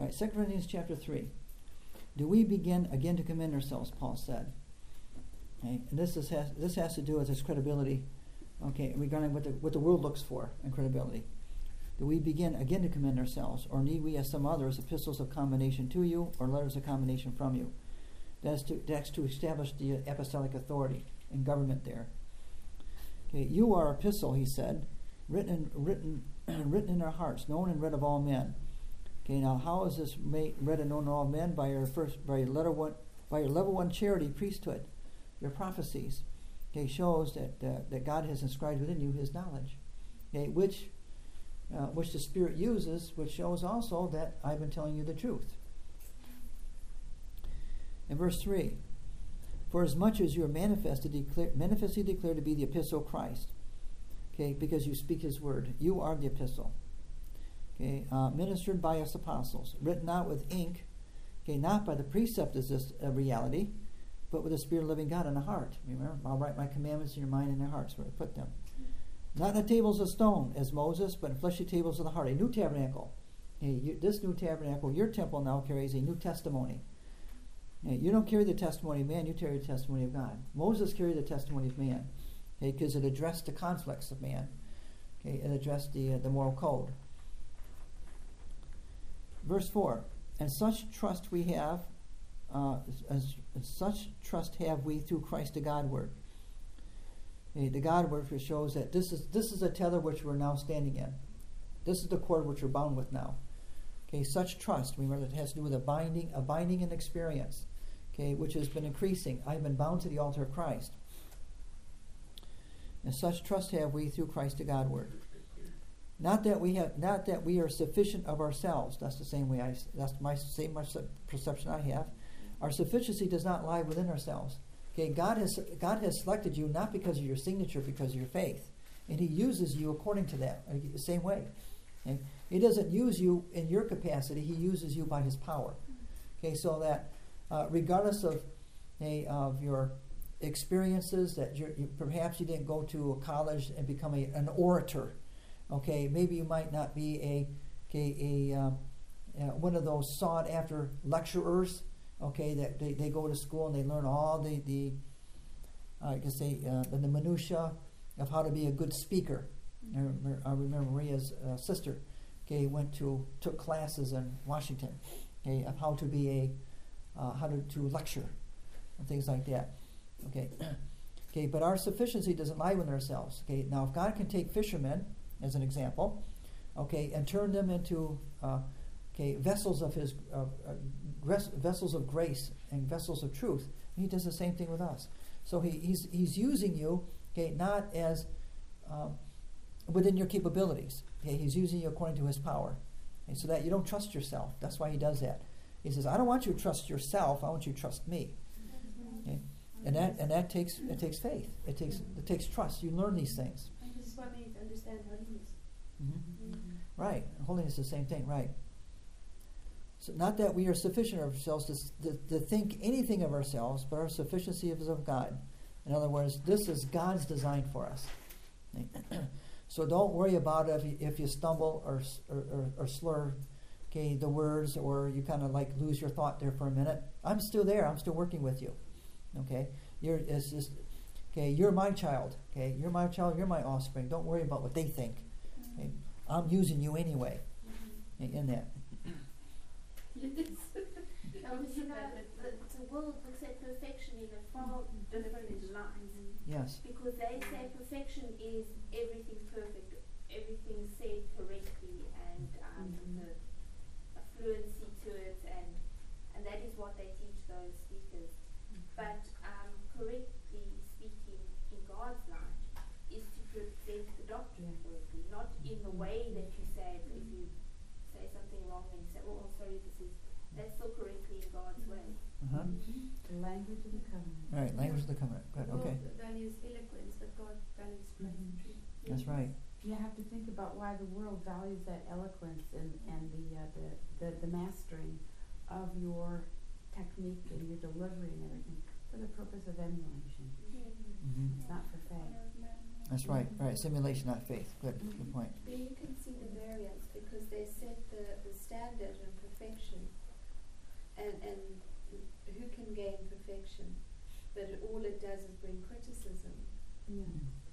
All right, 2 Corinthians chapter 3. Do we begin again to commend ourselves, Paul said. Okay, and this has to do with his credibility, okay, regarding what the world looks for in credibility. Do we begin again to commend ourselves, or need we, as some others, epistles of commendation to you, or letters of commendation from you? That's to establish the apostolic authority and government there. Okay, you are epistle, he said, written in our hearts, known and read of all men. Okay, now how is this read and known of all men? By your level one charity priesthood, your prophecies. Okay, shows that God has inscribed within you His knowledge. Okay, which the Spirit uses, which shows also that I've been telling you the truth. In verse 3, for as much as you are manifestly declared to be the epistle of Christ, okay, because you speak His word, you are the epistle, okay, ministered by us apostles, written out with ink, okay, not by the precept of this reality, but with the Spirit of living God in the heart. Remember, I'll write my commandments in your mind and your hearts where I put them. Not on tables of stone, as Moses, but in fleshy tables of the heart. A new tabernacle. This new tabernacle, your temple now carries a new testimony. You don't carry the testimony of man, you carry the testimony of God. Moses carried the testimony of man, because it addressed the conflicts of man. Okay, it addressed the moral code. Verse 4, and such trust we have, such trust have we through Christ the God-word. The God-word shows that this is a tether which we're now standing in. This is the cord which we're bound with now. Okay, such trust, remember, it has to do with a binding and experience, okay, which has been increasing. I've been bound to the altar of Christ. And such trust have we through Christ the God-word. Not that we are sufficient of ourselves. That's the same way that's my perception I have. Our sufficiency does not lie within ourselves. Okay, God has selected you not because of your signature, because of your faith, and He uses you according to that. The same way. Okay? He doesn't use you in your capacity; He uses you by His power. Okay, so that regardless of your experiences, that perhaps you didn't go to a college and become an orator. Okay, maybe you might not be one of those sought after lecturers. Okay, that they go to school and they learn all the minutia of how to be a good speaker. I remember Maria's sister. Okay, took classes in Washington. Okay, of how to be how to lecture and things like that. Okay, okay, but our sufficiency doesn't lie within ourselves. Okay, now if God can take fishermen as an example, okay, and turn them into vessels of His vessels of grace and vessels of truth, He does the same thing with us. So He's using you, okay, not as within your capabilities. Okay, He's using you according to His power, and so that you don't trust yourself. That's why He does that. He says, "I don't want you to trust yourself. I want you to trust Me." Okay, and that takes faith. It takes trust. You learn these things. This is what we need to understand holiness. Mm-hmm. Mm-hmm. Right, holiness is the same thing. Right. So not that we are sufficient of ourselves to think anything of ourselves, but our sufficiency is of God. In other words, this is God's design for us. So don't worry about if you stumble or slur, okay, the words, or you kind of like lose your thought there for a minute. I'm still there. I'm still working with you. Okay, you're my child. Okay, you're my child. You're my offspring. Don't worry about what they think. Okay? I'm using you anyway. In that. The world looks at perfection in a far different light. Yes. Because they say perfection is everything perfect, everything said correctly, and the fluency to it, and that is what they teach those speakers. But correctly speaking in God's light is to present the doctrine correctly, not in the way that you say it. If you say something wrong and you say, "Oh, sorry, that's still correctly in God's way." Uh-huh. The language of the covenant. All right, language of the covenant. Good. Okay. God values eloquence, but God values plain truth. That's right. You have to think about why the world values that eloquence and the mastering of your technique and your delivery and everything for the purpose of emulation. Mm-hmm. It's not for faith. That's right. Right. Simulation, not faith. Good. Good point. But you can see the variance because they set the standard and perfection who can gain perfection? But all it does is bring criticism Yeah.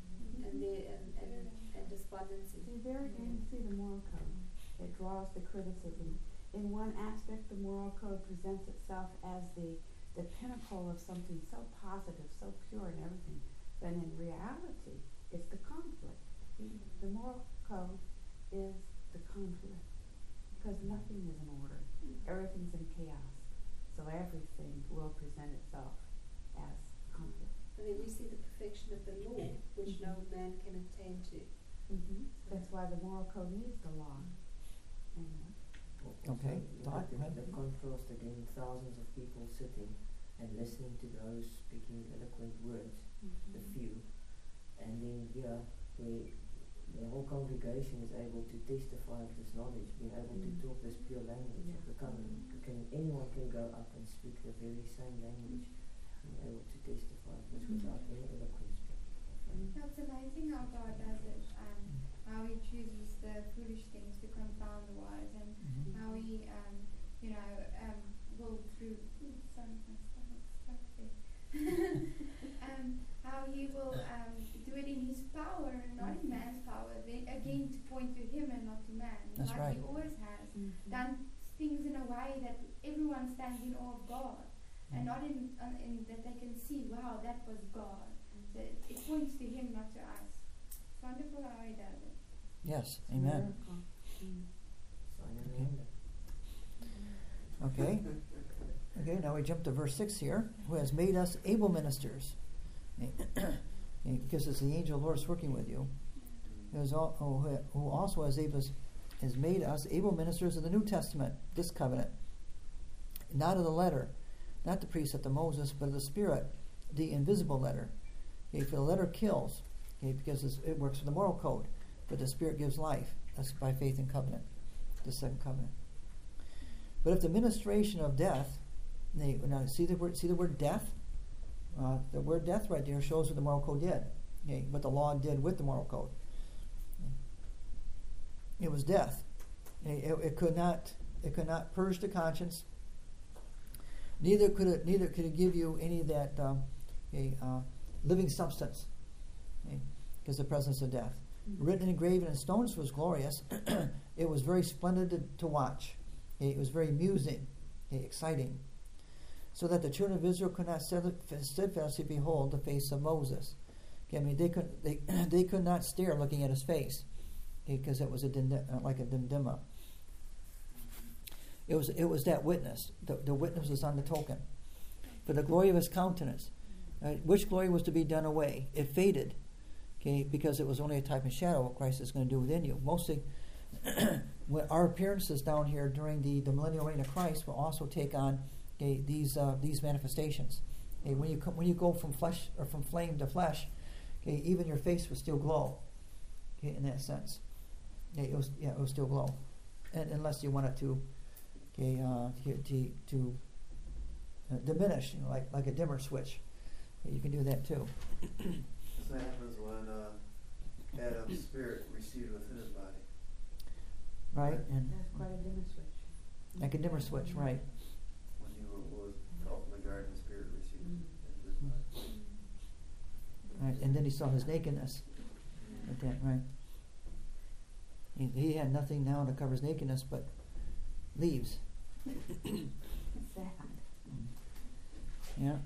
and despondency. See, there again, you see the moral code. It draws the criticism. In one aspect, the moral code presents itself as the pinnacle of something so positive, so pure and everything. But in reality, it's the conflict. See, the moral code is the conflict. Because nothing is in order. Everything's in chaos. So everything will present itself as conflict. And then we see the perfection of the law, which no man can attain to. That's why the moral code needs the law. Amen. Okay, thought? The contrast again, thousands of people sitting and listening to those speaking eloquent words, the few, and then where the whole congregation is able to testify of this knowledge, being able to talk this pure language of the covenant. Anyone can go up and speak the very same language, being able to testify of this without any eloquence. It's amazing how God does it, how He chooses the foolish things to confound the wise, and how He, will through. Sorry, my stomach's stuck there. How He will do it in His power and not in man's power. Then again, to point to Him and not to man. That's like right. He always has done things in a way that everyone stands in awe of God, and not in that they can see, wow, that was God. So it points to Him, not to us. It's wonderful how He does it. Yes, amen. Sign and wonder. Okay. Okay, now we jump to verse 6 here. Who has made us able ministers. Because it's the angel of the Lord is working with you. Who also has made us able ministers of the New Testament, this covenant. Not of the letter, not the precept of Moses, but of the Spirit, the invisible letter. Okay, for the letter kills, because it works with the moral code, but the Spirit gives life. That's by faith in covenant, the second covenant. But if the ministration of death, now see the word death. The word death right there shows what the moral code did. Okay, what the law did with the moral code. It was death. It could not purge the conscience. Neither could it give you any of that living substance, because the presence of death. Written and engraven in stones was glorious. It was very splendid to watch. It was very amusing, exciting, so that the children of Israel could not steadfastly behold the face of Moses. Okay, I mean, they could not stare looking at his face, because it was like a dimdima. It was that witness. The witness was on the token. For the glory of his countenance, which glory was to be done away. It faded, because it was only a type and shadow of what Christ is going to do within you. Mostly, when our appearances down here during the millennial reign of Christ will also take on these manifestations. When you go from flesh or from flame to flesh, even your face will still glow. In that sense, it will still glow, and unless you want it to diminish, like a dimmer switch, you can do that too. This happens when Adam's spirit received within his body. Right, and That's quite a dimmer switch. like a dimmer switch, right? When he was out in the garden, the spirit received into his body. Right, and then he saw his nakedness. At that, right? He had nothing now to cover his nakedness but leaves. Sad. Yeah.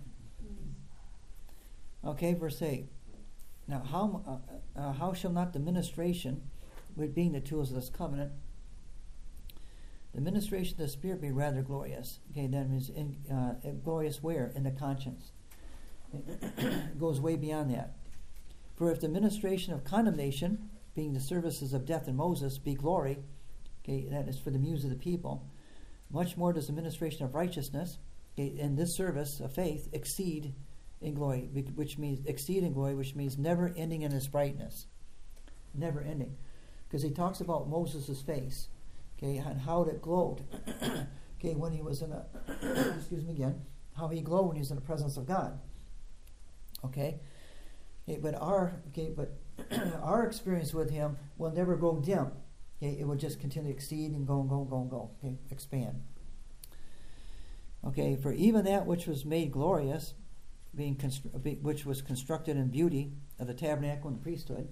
Okay, verse 8. Now, how shall not the ministration, with being the tools of this covenant, the ministration of the Spirit be rather glorious? Okay, that means glorious where? In the conscience. It goes way beyond that. For if the ministration of condemnation, being the services of death in Moses, be glory, okay, that is for the muse of the people, much more does the ministration of righteousness, in this service of faith, exceed in glory, which means never ending in its brightness. Never ending. Because he talks about Moses' face, okay, and how it glowed, okay, when he was in how he glowed when he was in the presence of God. Okay? But our experience with him will never grow dim. Okay? It will just continue to exceed and go, okay, expand. Okay, for even that which was made glorious, which was constructed in beauty of the tabernacle and the priesthood,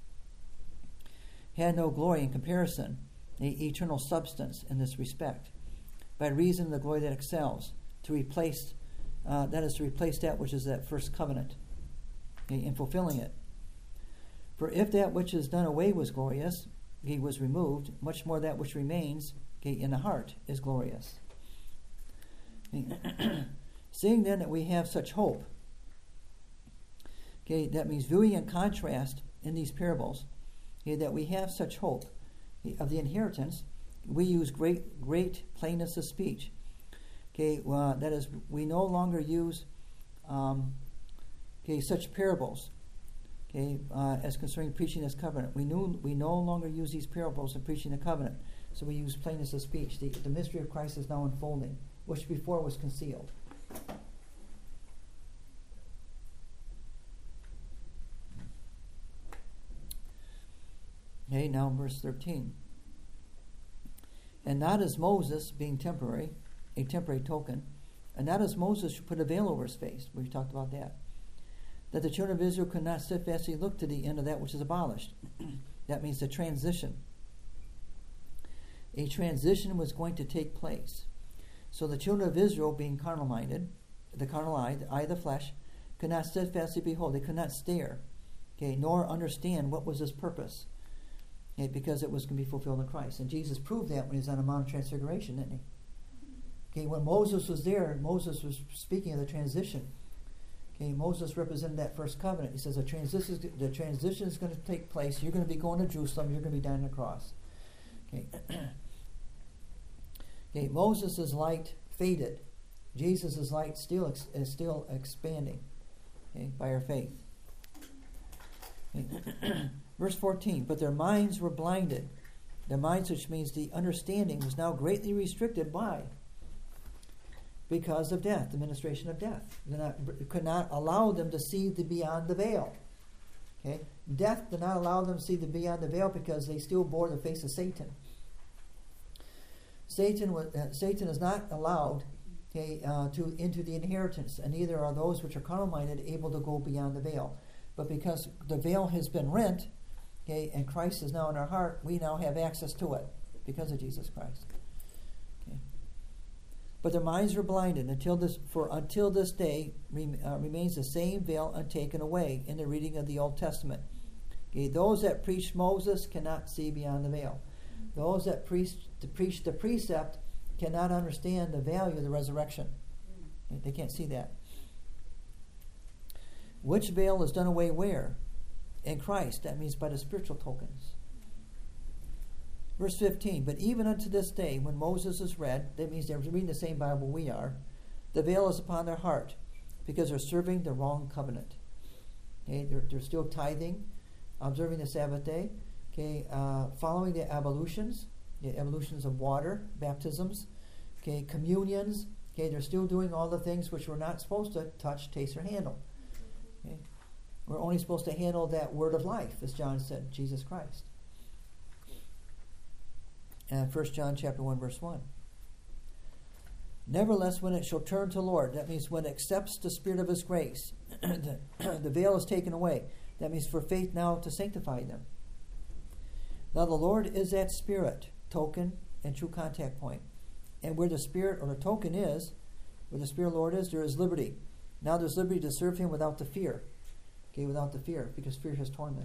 had no glory in comparison, the eternal substance in this respect, by reason of the glory that excels, to replace that which is that first covenant, okay, in fulfilling it. For if that which is done away was glorious, okay, was removed, much more that which remains, okay, in the heart is glorious. Okay. Seeing then that we have such hope, okay, that means viewing in contrast in these parables, okay, that we have such hope of the inheritance, we use great plainness of speech. Okay, that is, we no longer use such parables, okay, as concerning preaching this covenant. We no longer use these parables in preaching the covenant, so we use plainness of speech. The mystery of Christ is now unfolding, which before was concealed. Okay, now verse 13. And not as Moses, being temporary, a temporary token, and not as Moses should put a veil over his face. We've talked about that. That the children of Israel could not steadfastly look to the end of that which is abolished. That means the transition. A transition was going to take place. So the children of Israel, being carnal-minded, the carnal eye, the eye of the flesh, could not steadfastly behold. They could not stare, okay, nor understand what was his purpose, okay, because it was going to be fulfilled in Christ. And Jesus proved that when he was on the Mount of Transfiguration, didn't he? Okay, when Moses was there, Moses was speaking of the transition. Okay, Moses represented that first covenant. He says the transition is going to take place. You're going to be going to Jerusalem. You're going to be dying on the cross. Okay. Okay, Moses' light faded. Jesus' light is still expanding, okay, by our faith. Okay. Verse 14, but their minds were blinded. Their minds, which means the understanding, was now greatly restricted. Why? Because of death, the ministration of death. Could not allow them to see the beyond the veil. Okay, death did not allow them to see the beyond the veil because they still bore the face of Satan. Satan is not allowed, okay, into the inheritance, and neither are those which are carnal-minded able to go beyond the veil. But because the veil has been rent, okay, and Christ is now in our heart, we now have access to it because of Jesus Christ. Okay. But their minds were blinded until this day remains the same veil untaken away in the reading of the Old Testament. Okay, those that preach Moses cannot see beyond the veil. Those that preach the precept cannot understand the value of the resurrection. They can't see that. Which veil is done away where? In Christ. That means by the spiritual tokens. Verse 15, but even unto this day, when Moses is read, that means they're reading the same Bible we are, the veil is upon their heart because they're serving the wrong covenant. Okay, they're still tithing, observing the Sabbath day, okay, following the evolutions of water, baptisms, okay, communions. Okay, they're still doing all the things which we're not supposed to touch, taste, or handle. Okay, we're only supposed to handle that word of life, as John said, Jesus Christ. And 1 John chapter 1, verse 1. Nevertheless, when it shall turn to Lord, that means when it accepts the Spirit of His grace, the veil is taken away. That means for faith now to sanctify them. Now the Lord is that Spirit, token, and true contact point. And where the Spirit or the token is, where the Spirit of the Lord is, there is liberty. Now there's liberty to serve Him without the fear. Okay, without the fear, because fear has torment.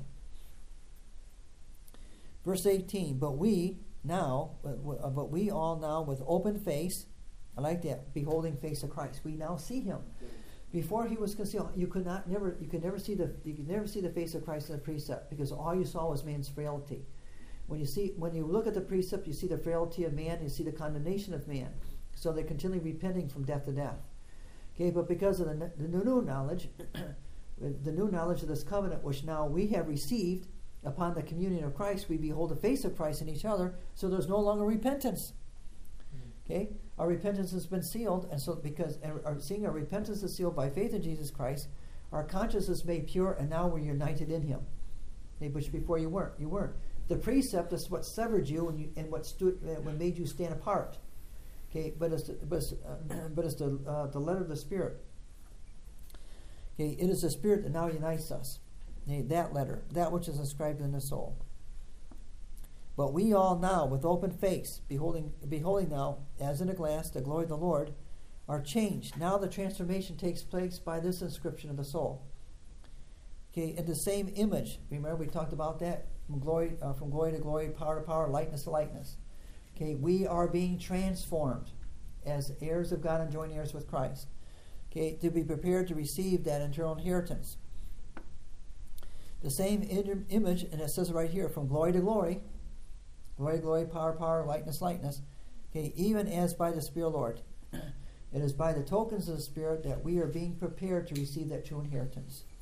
Verse 18, but we all now with open face, I like that, beholding face of Christ. We now see Him. Before He was concealed, you could never see the face of Christ in the precept, because all you saw was man's frailty. When you look at the precept, you see the frailty of man, you see the condemnation of man. So they're continually repenting from death to death. Okay, but because of the new knowledge, the new knowledge of this covenant, which now we have received upon the communion of Christ, we behold the face of Christ in each other, so there's no longer repentance. Okay, our repentance has been sealed, and so because seeing our repentance is sealed by faith in Jesus Christ, our conscience is made pure, and now we're united in Him. Okay, which before you weren't. The precept is what severed you and what made you stand apart. Okay, but it's the letter of the Spirit. Okay, it is the Spirit that now unites us. Okay, that letter, that which is inscribed in the soul. But we all now, with open face, beholding now, as in a glass, the glory of the Lord, are changed. Now the transformation takes place by this inscription of the soul. Okay, in the same image. Remember we talked about that? From glory to glory, power to power, likeness to likeness. Okay, we are being transformed as heirs of God and joint heirs with Christ. Okay, to be prepared to receive that eternal inheritance. The same image, and it says right here, from glory to glory, power to power, likeness, likeness. Okay, even as by the Spirit of the Lord. It is by the tokens of the Spirit that we are being prepared to receive that true inheritance.